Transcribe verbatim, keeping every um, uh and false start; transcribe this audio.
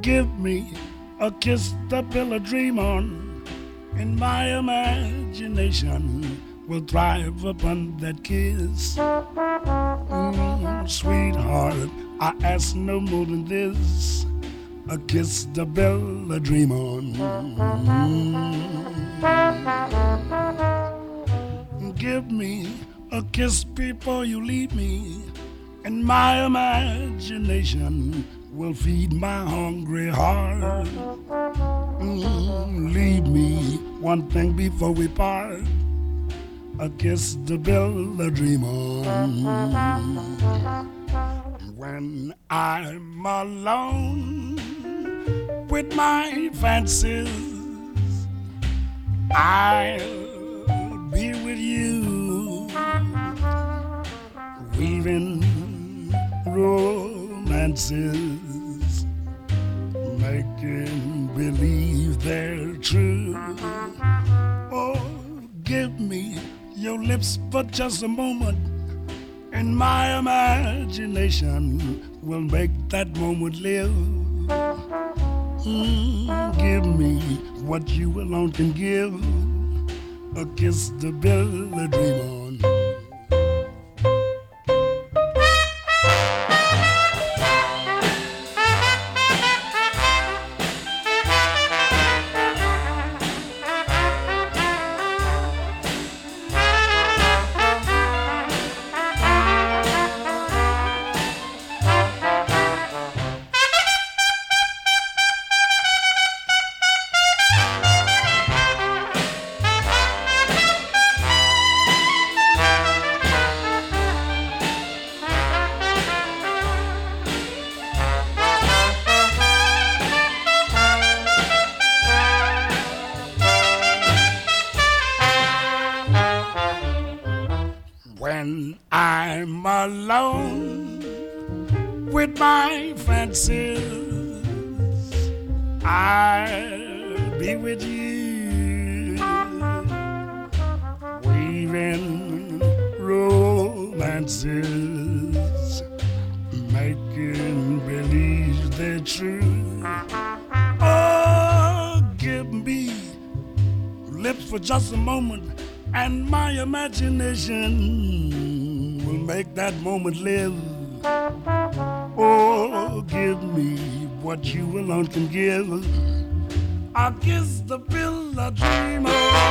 Give me a kiss to build a dream on, and my imagination will thrive upon that kiss. Mm, sweetheart, I ask no more than this, a kiss to build a dream on. Mm. Give me a kiss before you leave me, and my imagination will feed my hungry heart. Mm, leave me one thing before we part, a kiss to build a dream on. When I'm alone with my fancies, I'll be with you, weaving romances, making believe they're true. Oh, give me your lips for just a moment, and my imagination will make that moment live. Mm, give me what you alone can give, a kiss to build a dream on. When I'm alone with my fancies, I'll be with you, weaving romances, making believe they're true. Oh, give me lips for just a moment, and my imagination will make that moment live. Oh, give me what you alone can give, I'll kiss the pill I dream of.